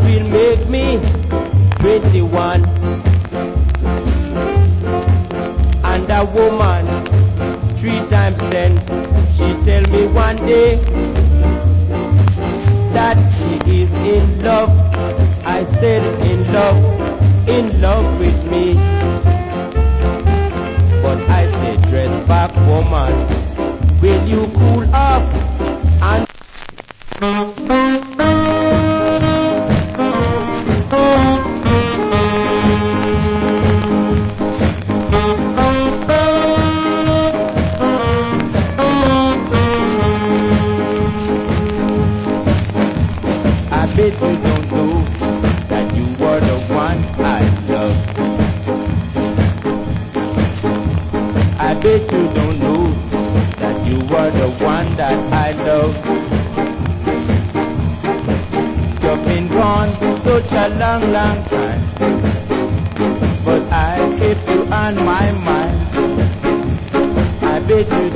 will make me 21. And a woman 3 times 10, she tell me one day that she is in love. I said in love with me. But I said, dress back, woman, will you cool off and I bet you don't know that you were the one I love. I bet you don't know that you were the one that I love. You've been gone such a long, long time, but I kept you on my mind. I bet you